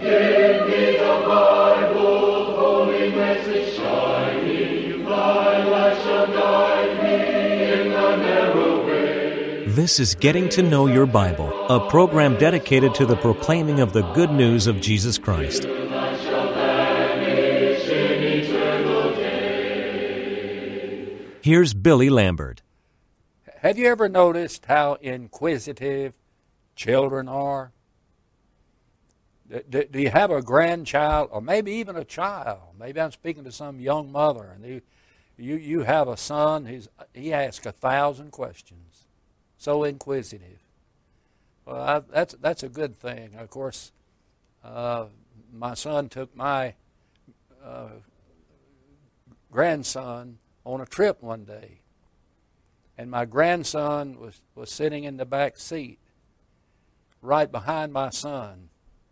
Give me the Bible, holy message shining, thy light shall guide me in the narrow way. This is Getting to Know Your Bible, a program dedicated to the proclaiming of the good news of Jesus Christ. Here's Billy Lambert. Have you ever noticed how inquisitive children are? Do you have a grandchild, or maybe even a child? Maybe I'm speaking to some young mother, and you have a son, he asks 1,000 questions. So inquisitive. Well, that's a good thing. Of course, my son took my grandson on a trip one day, and my grandson was sitting in the back seat right behind my son.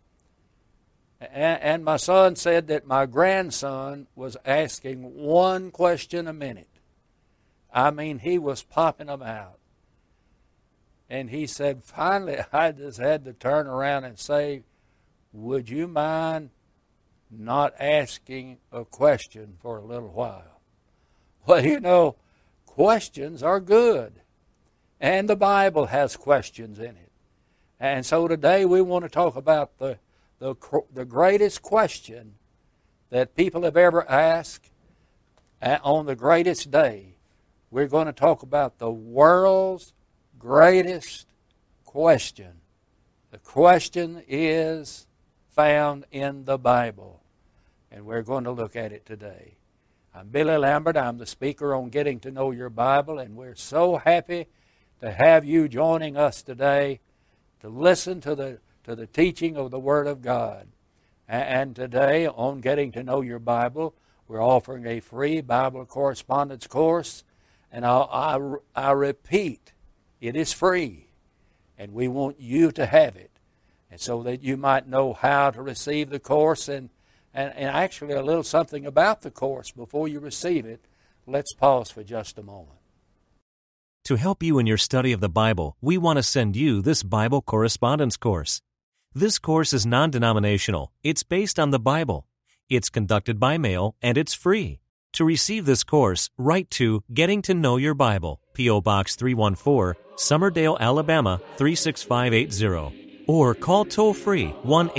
And my son said that my grandson was asking one question a minute. I mean, he was popping them out. And he said, finally, I just had to turn around and say, would you mind not asking a question for a little while? Well, you know, questions are good. And the Bible has questions in it. And so today we want to talk about the greatest question that people have ever asked on the greatest day. We're going to talk about the world's greatest question. The question is found in the Bible, and we're going to look at it today. I'm Billy Lambert. I'm the speaker on Getting to Know Your Bible, and we're so happy to have you joining us today to listen to the teaching of the Word of God. And today on Getting to Know Your Bible, we're offering a free Bible correspondence course, and I repeat, it is free, and we want you to have it, and so that you might know how to receive the course and actually a little something about the course before you receive it. Let's pause for just a moment. To help you in your study of the Bible, we want to send you this Bible correspondence course. This course is non-denominational. It's based on the Bible. It's conducted by mail, and it's free. To receive this course, write to Getting to Know Your Bible, P.O. Box 314, Summerdale, Alabama 36580. Or call toll-free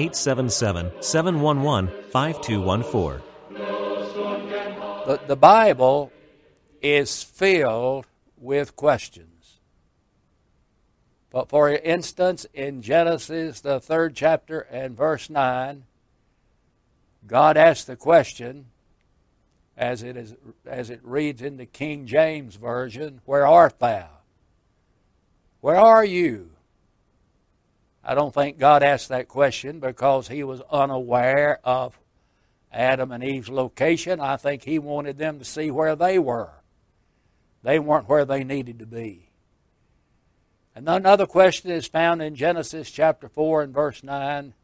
1-877-711-5214. The Bible is filled with questions. But for instance, in Genesis, the 3rd chapter and verse 9, God asked the question, as it reads in the King James Version, "Where art thou?" Where are you? I don't think God asked that question because he was unaware of Adam and Eve's location. I think he wanted them to see where they were. They weren't where they needed to be. And another question is found in Genesis chapter 4 and verse 9.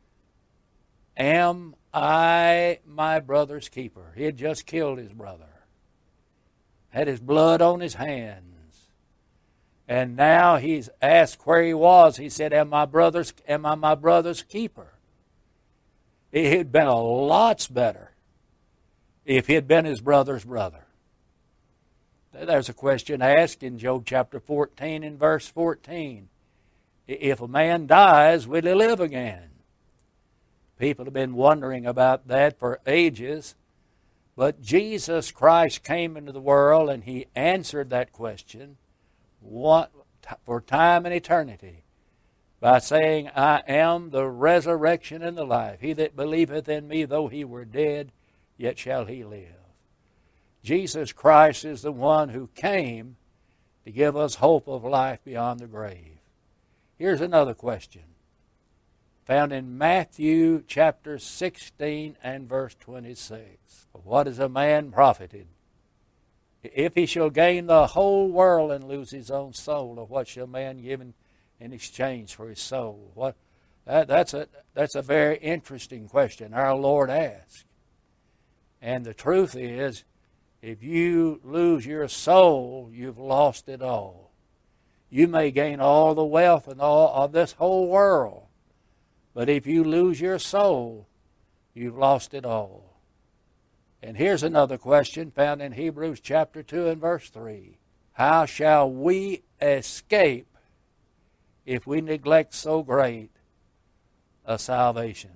Am I my brother's keeper? He had just killed his brother. Had his blood on his hands. And now he's asked where he was. He said, am I my brother's keeper? It had been a lot better if he had been his brother's brother. There's a question asked in Job chapter 14 and verse 14. If a man dies, will he live again? People have been wondering about that for ages. But Jesus Christ came into the world and he answered that question for time and eternity by saying, I am the resurrection and the life. He that believeth in me, though he were dead, yet shall he live. Jesus Christ is the one who came to give us hope of life beyond the grave. Here's another question found in Matthew chapter 16 and verse 26. What is a man profited if he shall gain the whole world and lose his own soul? Or what shall man give in exchange for his soul? That's a very interesting question our Lord asked. And the truth is, if you lose your soul, you've lost it all. You may gain all the wealth and all of this whole world, But if you lose your soul, you've lost it all. And here's another question found in Hebrews chapter 2 and verse 3. How shall we escape if we neglect so great a salvation?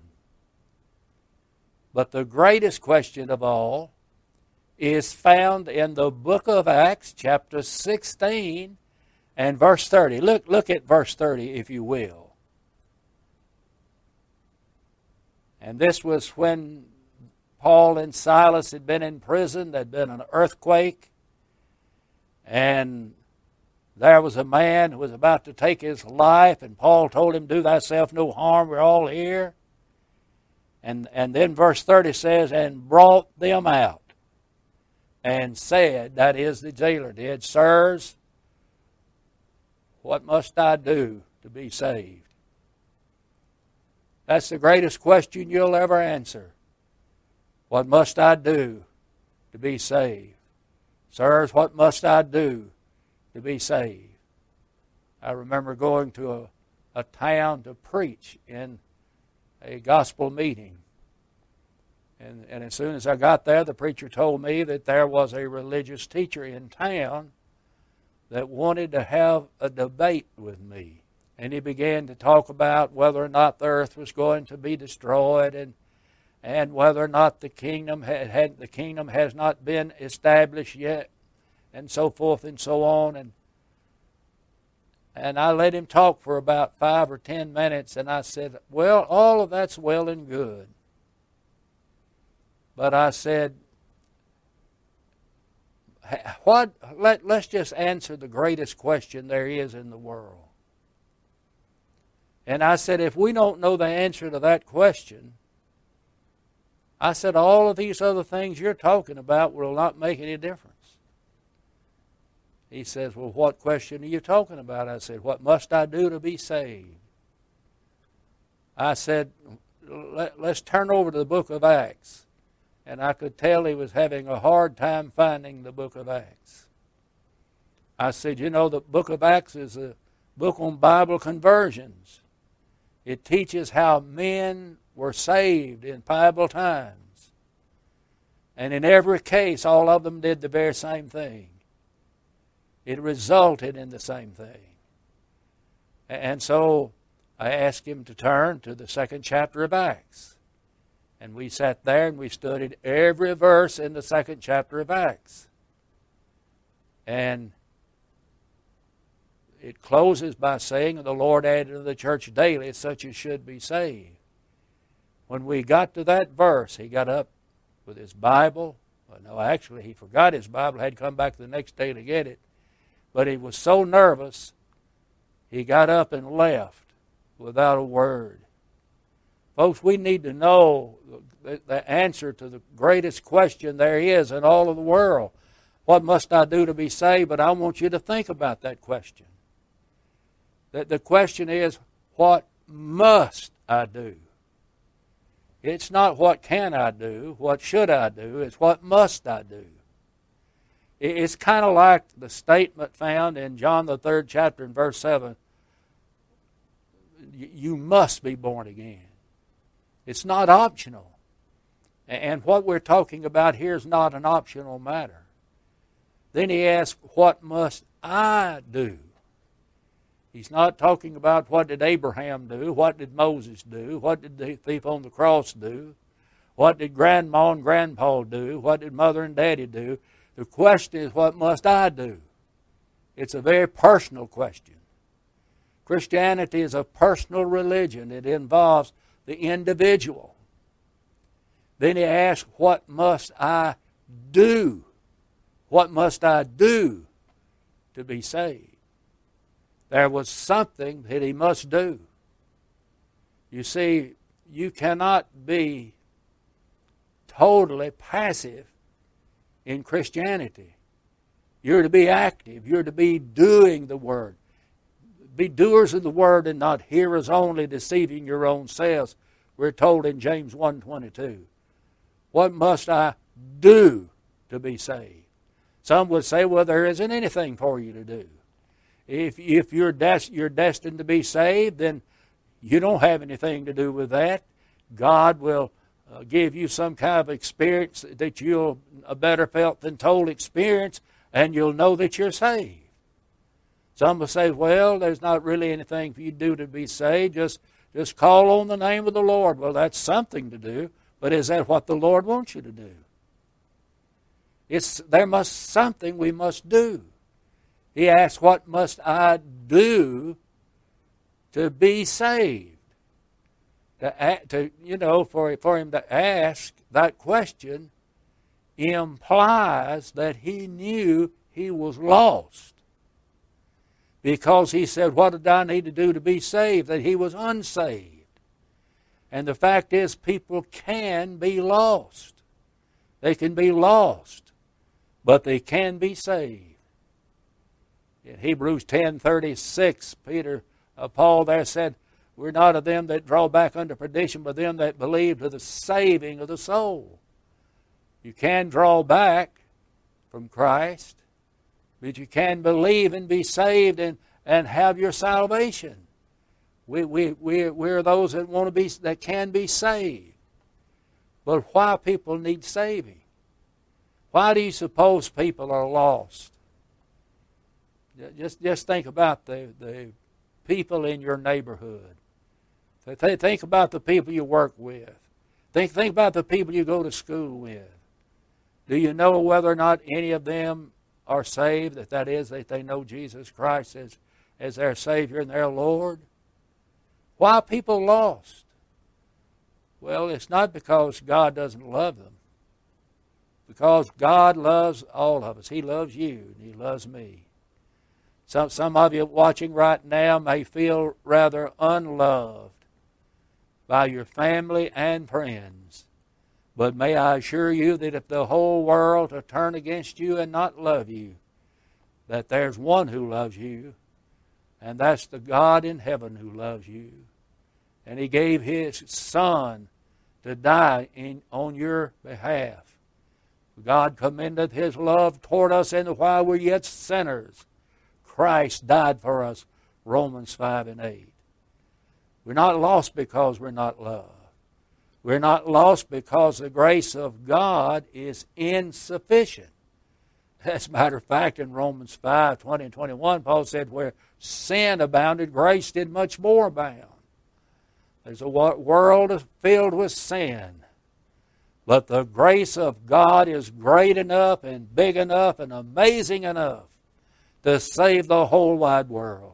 But the greatest question of all is found in the book of Acts, chapter 16 and verse 30. Look at verse 30, if you will. And this was when Paul and Silas had been in prison. There had been an earthquake. And there was a man who was about to take his life. And Paul told him, do thyself no harm. We're all here. And then verse 30 says, and brought them out. And said, that is the jailer did, sirs, what must I do to be saved? That's the greatest question you'll ever answer. What must I do to be saved? Sirs, what must I do to be saved? I remember going to a town to preach in a gospel meeting. And as soon as I got there, the preacher told me that there was a religious teacher in town that wanted to have a debate with me. And he began to talk about whether or not the earth was going to be destroyed and whether or not the kingdom the kingdom has not been established yet, and so forth and so on. And I let him talk for about 5 or 10 minutes, and I said, well, all of that's well and good. But I said, let's just answer the greatest question there is in the world. And I said, if we don't know the answer to that question, I said, all of these other things you're talking about will not make any difference. He says, well, what question are you talking about? I said, what must I do to be saved? I said, let's turn over to the book of Acts. And I could tell he was having a hard time finding the book of Acts. I said, you know, the book of Acts is a book on Bible conversions. It teaches how men were saved in Bible times. And in every case, all of them did the very same thing. It resulted in the same thing. And so I asked him to turn to the 2nd chapter of Acts. And we sat there and we studied every verse in the 2nd chapter of Acts. And it closes by saying, the Lord added to the church daily such as should be saved. When we got to that verse, he got up with his Bible. Well, no, actually, he forgot his Bible, had to come back the next day to get it. But he was so nervous, he got up and left without a word. Folks, we need to know the answer to the greatest question there is in all of the world. What must I do to be saved? But I want you to think about that question. The question is, what must I do? It's not what can I do, what should I do, it's what must I do. It's kind of like the statement found in John the 3rd chapter and verse 7. You must be born again. It's not optional. And what we're talking about here is not an optional matter. Then he asks, what must I do? He's not talking about what did Abraham do, what did Moses do, what did the thief on the cross do, what did Grandma and Grandpa do, what did Mother and Daddy do. The question is, what must I do? It's a very personal question. Christianity is a personal religion. It involves the individual. Then he asks, what must I do? What must I do to be saved? There was something that he must do. You see, you cannot be totally passive in Christianity. You're to be active. You're to be doing the Word. Be doers of the Word and not hearers only, deceiving your own selves. We're told in James 1:22. What must I do to be saved? Some would say, well, there isn't anything for you to do. If you're destined to be saved, then You don't have anything to do with that. God will give you some kind of experience that you'll, a better felt than told experience, and you'll know that you're saved. Some will say, well, there's not really anything for you to do to be saved. Just call on the name of the Lord. Well, that's something to do, but is that what the Lord wants you to do? There must something we must do. He asked, what must I do to be saved? For him to ask that question implies that he knew he was lost. Because he said, what did I need to do to be saved? That he was unsaved. And the fact is, people can be lost. They can be lost, but they can be saved. In Hebrews 10:36, Paul there said, we're not of them that draw back unto perdition, but them that believe to the saving of the soul. You can draw back from Christ, but you can believe and be saved and have your salvation. We're those that want to be, that can be saved. But why people need saving? Why do you suppose people are lost? Just think about the people in your neighborhood. Think about the people you work with. Think about the people you go to school with. Do you know whether or not any of them are saved? That is, that they know Jesus Christ as their Savior and their Lord? Why are people lost? Well, it's not because God doesn't love them. Because God loves all of us. He loves you and He loves me. Some of you watching right now may feel rather unloved by your family and friends. But may I assure you that if the whole world to turn against you and not love you, that there's one who loves you, and that's the God in heaven who loves you. And He gave His Son to die on your behalf. God commendeth His love toward us, and while we're yet sinners, Christ died for us, Romans 5:8. We're not lost because we're not loved. We're not lost because the grace of God is insufficient. As a matter of fact, in Romans 5:20 and 21, Paul said, where sin abounded, grace did much more abound. There's a world filled with sin. But the grace of God is great enough and big enough and amazing enough to save the whole wide world.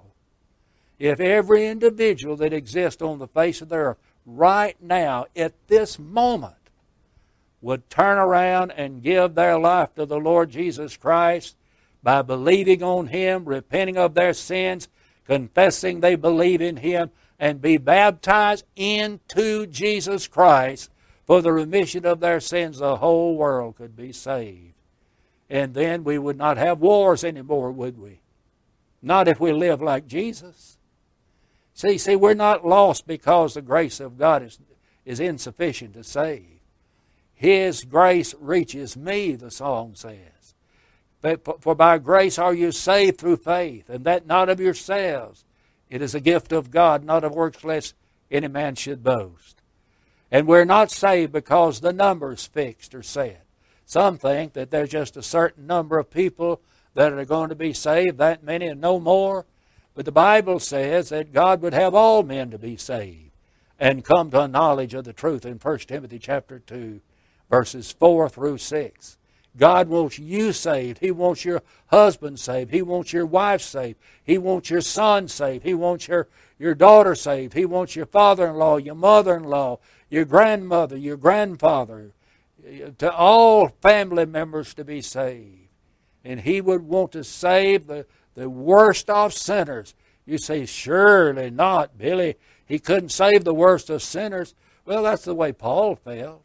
If every individual that exists on the face of the earth right now, at this moment, would turn around and give their life to the Lord Jesus Christ by believing on Him, repenting of their sins, confessing they believe in Him, and be baptized into Jesus Christ for the remission of their sins, the whole world could be saved. And then we would not have wars anymore, would we? Not if we live like Jesus. See, we're not lost because the grace of God is insufficient to save. His grace reaches me, the song says. For by grace are you saved through faith, and that not of yourselves. It is a gift of God, not of works, lest any man should boast. And we're not saved because the number is fixed or set. Some think that there's just a certain number of people that are going to be saved, that many and no more. But the Bible says that God would have all men to be saved and come to a knowledge of the truth in 1 Timothy chapter 2, verses 4 through 6. God wants you saved. He wants your husband saved. He wants your wife saved. He wants your son saved. He wants your daughter saved. He wants your father-in-law, your mother-in-law, your grandmother, your grandfather, to all family members to be saved. And He would want to save the worst of sinners. You say, surely not, Billy. He couldn't save the worst of sinners. Well, that's the way Paul felt.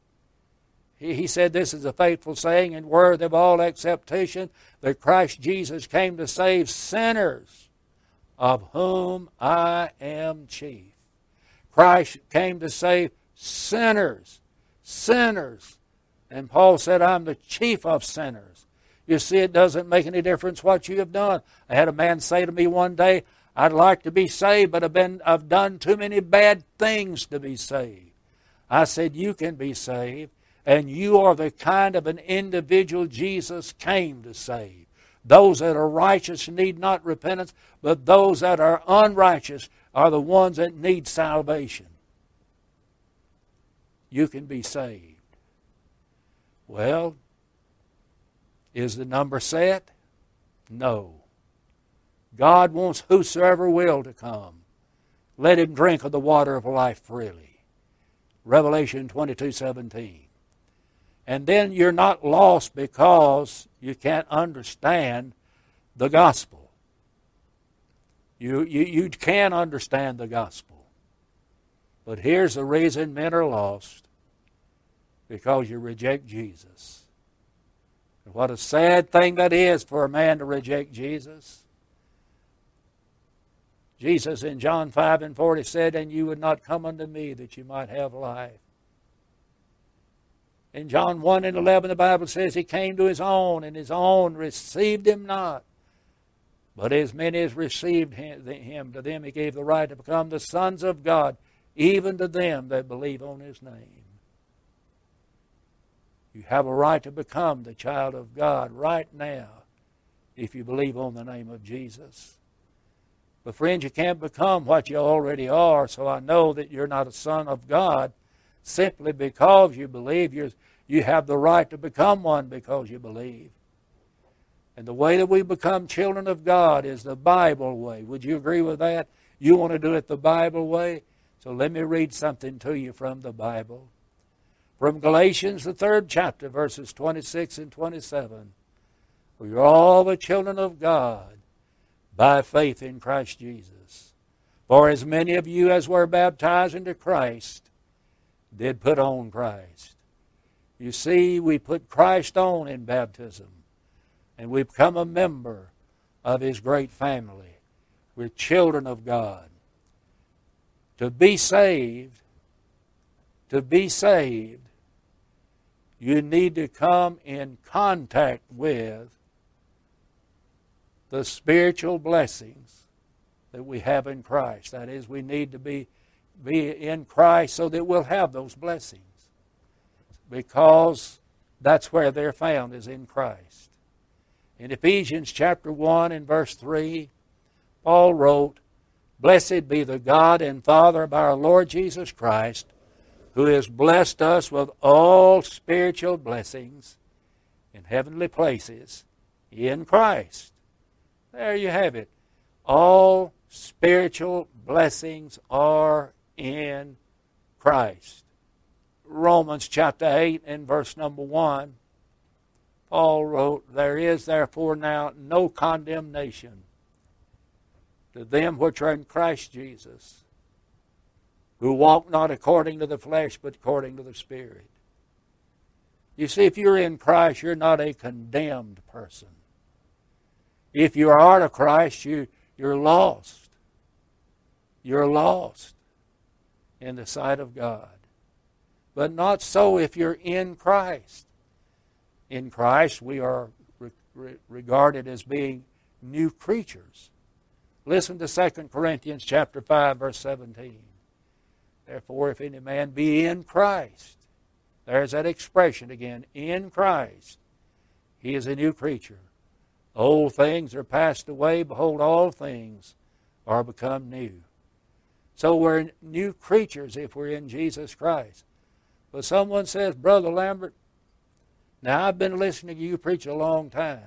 He said, this is a faithful saying and worthy of all acceptation, that Christ Jesus came to save sinners, of whom I am chief. Christ came to save sinners. Sinners. And Paul said, I'm the chief of sinners. You see, it doesn't make any difference what you have done. I had a man say to me one day, I'd like to be saved, but I've done too many bad things to be saved. I said, you can be saved, and you are the kind of an individual Jesus came to save. Those that are righteous need not repentance, but those that are unrighteous are the ones that need salvation. You can be saved. Well, is the number set? No. God wants whosoever will to come. Let him drink of the water of life freely. Revelation 22:17. And then you're not lost because you can't understand the gospel. You can understand the gospel. But here's the reason men are lost. Because you reject Jesus. And what a sad thing that is for a man to reject Jesus. Jesus in John 5:40 said, and you would not come unto me that you might have life. In John 1:11 the Bible says he came to his own, and his own received him not. But as many as received him, to them he gave the right to become the sons of God, even to them that believe on his name. You have a right to become the child of God right now if you believe on the name of Jesus. But friends, you can't become what you already are, so I know that you're not a son of God simply because you believe. You have the right to become one because you believe. And the way that we become children of God is the Bible way. Would you agree with that? You want to do it the Bible way? So let me read something to you from the Bible. From Galatians, the 3rd chapter, verses 26 and 27. We are all the children of God by faith in Christ Jesus. For as many of you as were baptized into Christ did put on Christ. You see, we put Christ on in baptism, and we become a member of his great family. We're children of God. To be saved, you need to come in contact with the spiritual blessings that we have in Christ. That is, we need to be in Christ so that we'll have those blessings. Because that's where they're found, is in Christ. In Ephesians chapter 1 and verse 3, Paul wrote, Blessed be the God and Father of our Lord Jesus Christ, who has blessed us with all spiritual blessings in heavenly places in Christ. There you have it. All spiritual blessings are in Christ. Romans chapter 8 and verse number 1, Paul wrote, There is therefore now no condemnation to them which are in Christ Jesus, who walk not according to the flesh, but according to the Spirit. You see, if you're in Christ, you're not a condemned person. If you are out of Christ, you're lost. You're lost in the sight of God. But not so if you're in Christ. In Christ, we are regarded as being new creatures. Listen to 2 Corinthians chapter 5, verse 17. Therefore, if any man be in Christ, there's that expression again, in Christ, he is a new creature. Old things are passed away, behold, all things are become new. So we're new creatures if we're in Jesus Christ. But someone says, Brother Lambert, now I've been listening to you preach a long time,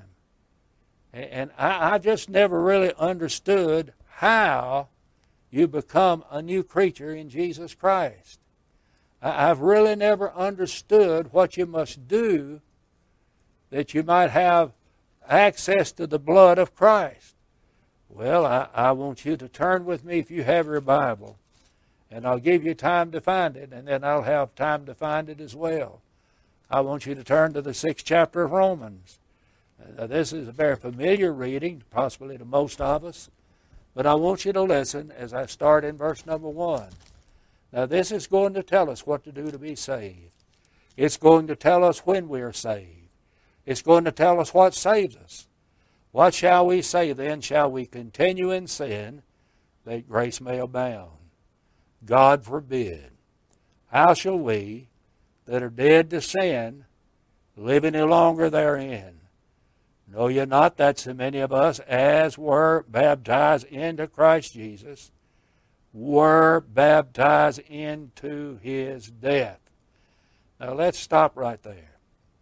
and I just never really understood how you become a new creature in Jesus Christ. I've really never understood what you must do that you might have access to the blood of Christ. Well, I want you to turn with me if you have your Bible, and I'll give you time to find it, and then I'll have time to find it as well. I want you to turn to the 6th chapter of Romans. This is a very familiar reading, possibly to most of us, but I want you to listen as I start in verse number 1. Now, this is going to tell us what to do to be saved. It's going to tell us when we are saved. It's going to tell us what saves us. What shall we say then? Shall we continue in sin that grace may abound. God forbid. How shall we that are dead to sin live any longer therein? Know ye not that so many of us as were baptized into Christ Jesus were baptized into his death? Now let's stop right there.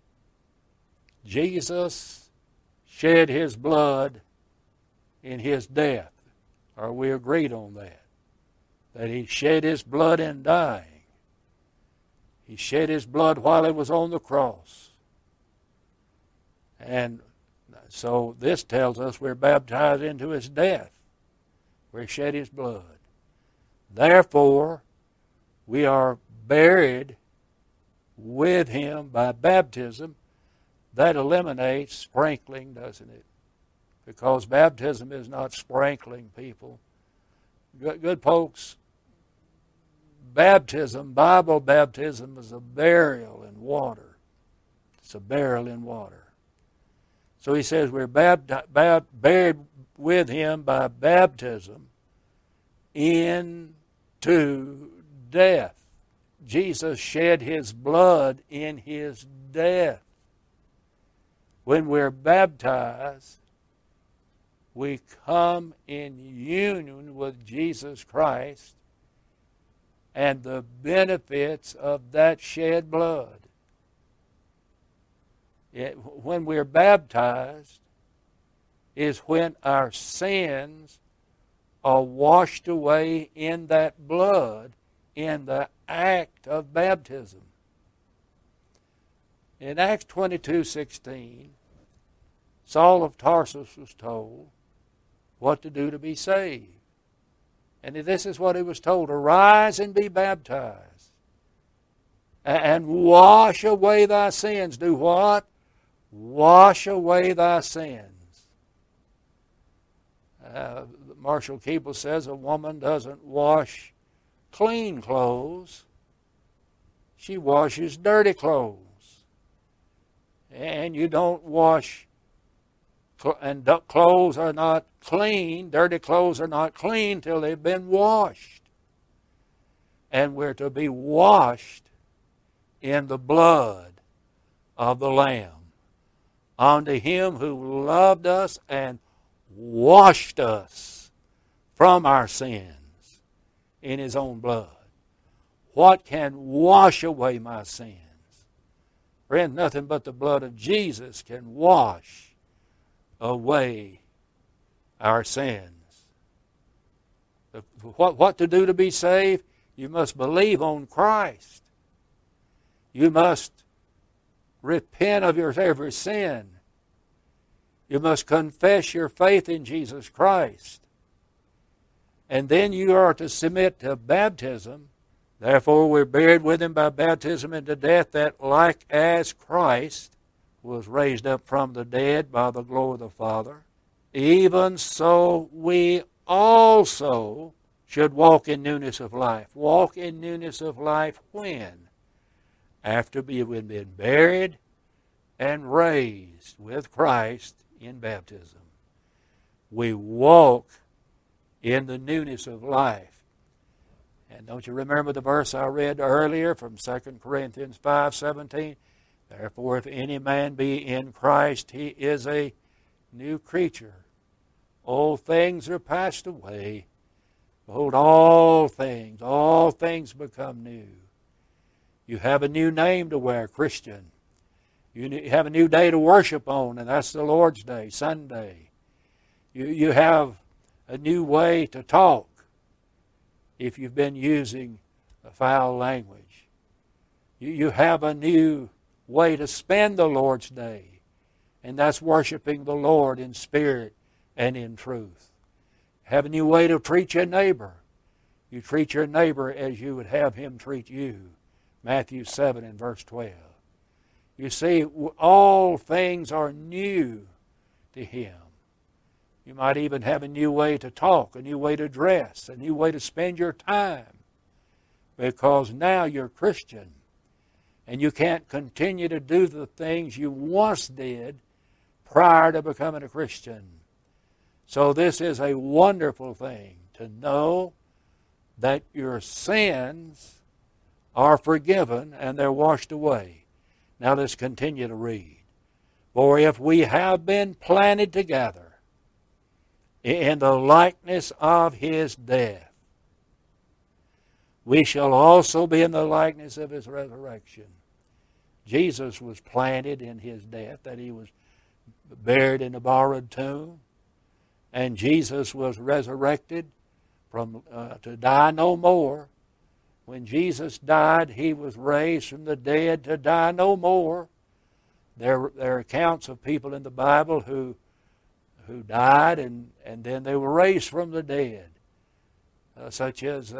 Jesus shed his blood in his death. Are we agreed on that? That he shed his blood in dying. He shed his blood while he was on the cross. And so this tells us we're baptized into his death. We shed his blood. Therefore, we are buried with him by baptism. That eliminates sprinkling, doesn't it? Because baptism is not sprinkling people. Good folks, baptism, Bible baptism, is a burial in water. It's a burial in water. So he says we're buried with him by baptism into death. Jesus shed his blood in his death. When we're baptized, we come in union with Jesus Christ and the benefits of that shed blood. When we're baptized is when our sins are washed away in that blood in the act of baptism. In Acts 22:16, Saul of Tarsus was told what to do to be saved. And this is what he was told: arise and be baptized and wash away thy sins. Do what? Wash away thy sins. Marshall Keeble says a woman doesn't wash clean clothes. She washes dirty clothes. And you don't wash, and clothes are not clean, dirty clothes are not clean till they've been washed. And we're to be washed in the blood of the Lamb. Unto him who loved us and washed us from our sins in his own blood. What can wash away my sins? Friend, nothing but the blood of Jesus can wash away our sins. What to do to be saved? You must believe on Christ. You must repent of your every sin. You must confess your faith in Jesus Christ. And then you are to submit to baptism. Therefore we're buried with him by baptism into death, that like as Christ was raised up from the dead by the glory of the Father, even so we also should walk in newness of life. Walk in newness of life when? After we have been buried and raised with Christ in baptism. We walk in the newness of life. And don't you remember the verse I read earlier from 2 Corinthians 5:17? Therefore, if any man be in Christ, he is a new creature. Old things are passed away. Behold, all things become new. You have a new name to wear, Christian. You have a new day to worship on, and that's the Lord's Day, Sunday. You have a new way to talk if you've been using a foul language. You have a new way to spend the Lord's Day, and that's worshiping the Lord in spirit and in truth. Have a new way to treat your neighbor. You treat your neighbor as you would have him treat you. Matthew 7 and verse 12. You see, all things are new to him. You might even have a new way to talk, a new way to dress, a new way to spend your time. Because now you're Christian. And you can't continue to do the things you once did prior to becoming a Christian. So this is a wonderful thing to know that your sins are forgiven and they're washed away. Now let's continue to read. For if we have been planted together in the likeness of his death, we shall also be in the likeness of his resurrection. Jesus was planted in his death, that he was buried in a borrowed tomb, and Jesus was resurrected to die no more. When Jesus died, he was raised from the dead to die no more. There are accounts of people in the Bible who died and then they were raised from the dead, such as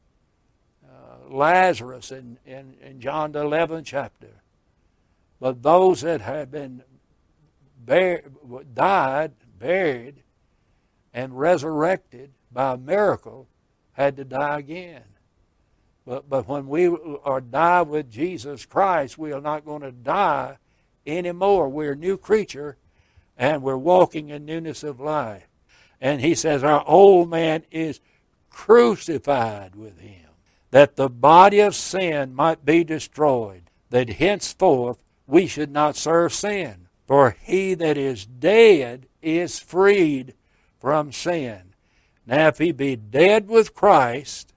Lazarus in John the 11th chapter. But those that had been died, buried, and resurrected by a miracle had to die again. But when we are die with Jesus Christ, we are not going to die anymore. We're a new creature, and we're walking in newness of life. And he says our old man is crucified with him, that the body of sin might be destroyed, that henceforth we should not serve sin. For he that is dead is freed from sin. Now if he be dead with Christ,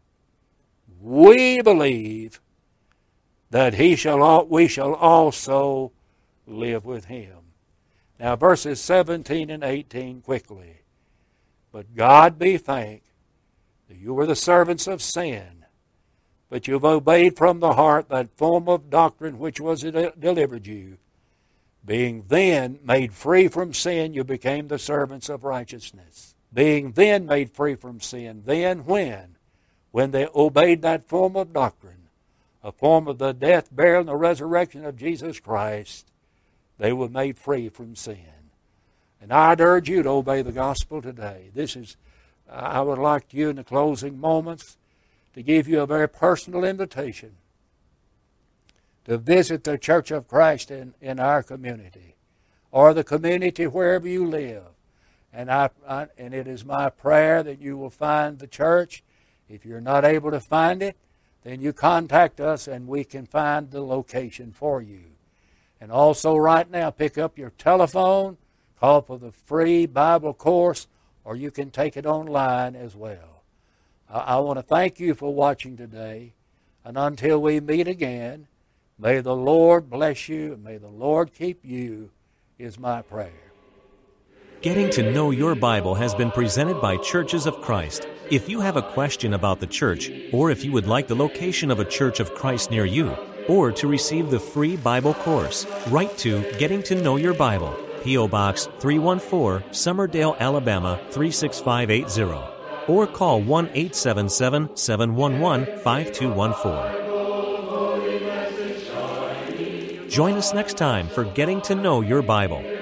we believe that we shall also live with him. Now verses 17 and 18 quickly. But God be thanked that you were the servants of sin, but you have obeyed from the heart that form of doctrine which was delivered you. Being then made free from sin, you became the servants of righteousness. Being then made free from sin, then when they obeyed that form of doctrine, a form of the death, burial, and the resurrection of Jesus Christ, they were made free from sin. And I'd urge you to obey the gospel today. I would like you in the closing moments to give you a very personal invitation to visit the Church of Christ in our community, or the community wherever you live. And it is my prayer that you will find the church. If you're not able to find it, then you contact us and we can find the location for you. And also right now, pick up your telephone, call for the free Bible course, or you can take it online as well. I want to thank you for watching today. And until we meet again, may the Lord bless you and may the Lord keep you, is my prayer. Getting to Know Your Bible has been presented by Churches of Christ. If you have a question about the church, or if you would like the location of a Church of Christ near you, or to receive the free Bible course, write to Getting to Know Your Bible, P.O. Box 314, Summerdale, Alabama 36580, or call 1-877-711-5214. Join us next time for Getting to Know Your Bible.